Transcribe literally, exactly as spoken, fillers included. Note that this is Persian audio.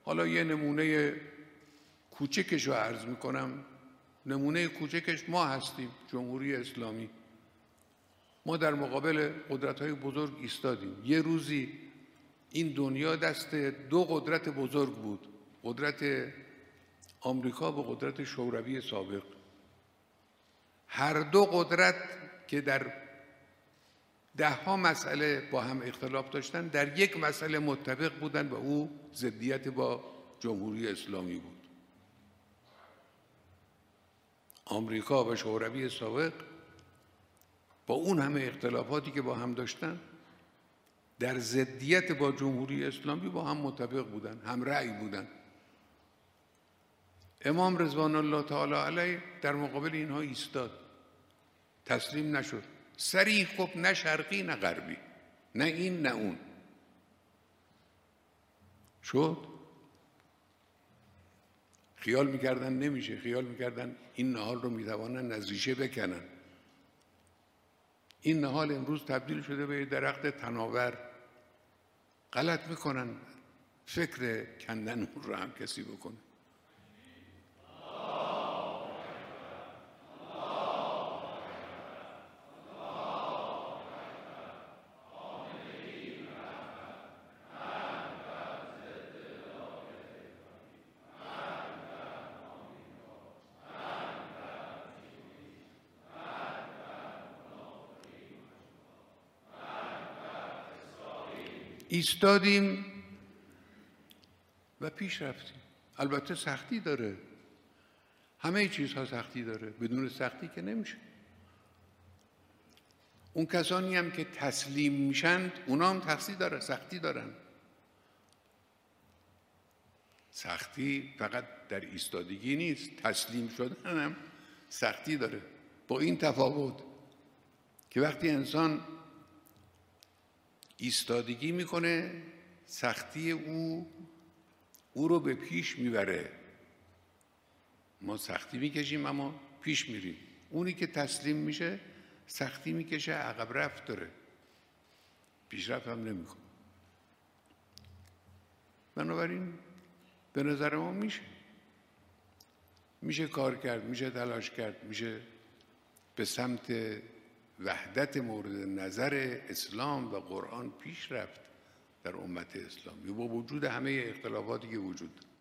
حالا یه نمونه کوچکش رو عرض میکنم. نمونه کوچکش ما هستیم، جمهوری اسلامی. ما در مقابل قدرت‌های بزرگ ایستادیم. یه روزی این دنیا دست دو قدرت بزرگ بود، قدرت آمریکا و قدرت شوروی سابق. هر دو قدرت که در ده ها مسئله با هم اختلاف داشتن، در یک مسئله متفق بودن و او ضدیت با جمهوری اسلامی بود. آمریکا و شوروی سابق با اون همه اختلافاتی که با هم داشتن، در ضدیت با جمهوری اسلامی با هم متفق بودن، هم رأی بودن. امام رضوان الله تعالی علیه در مقابل اینها ایستاد، تسلیم نشد، صریح گفت نه شرقی نه غربی، نه این نه اون. شد. خیال میکردن نمیشه، خیال میکردن این نهال رو میتوانن از ریشه بکنن. این نهال امروز تبدیل شده به درخت تناور. غلط میکنن، فکر کندن اون رو هم کسی بکنه. ایستادیم و پیش رفتیم. البته سختی داره، همه چیزها سختی داره، بدون سختی که نمیشه. اون کسانی هم که تسلیم میشند اونا هم تسختی داره، سختی دارن. سختی فقط در ایستادگی نیست، تسلیم شدن هم سختی داره، با این تفاوت که وقتی انسان ایستادگی میکنه، سختی او او رو به پیش میبره. ما سختی میکشیم اما پیش میریم. اونی که تسلیم میشه سختی میکشه، عقب رفت داره، پیشرفت هم نمیکنه. بنابراین به نظر ما میشه میشه کار کرد، میشه تلاش کرد، میشه به سمت وحدت مورد نظر اسلام و قرآن پیش رفت در امت اسلامی با وجود همه اختلافاتی که وجود داره.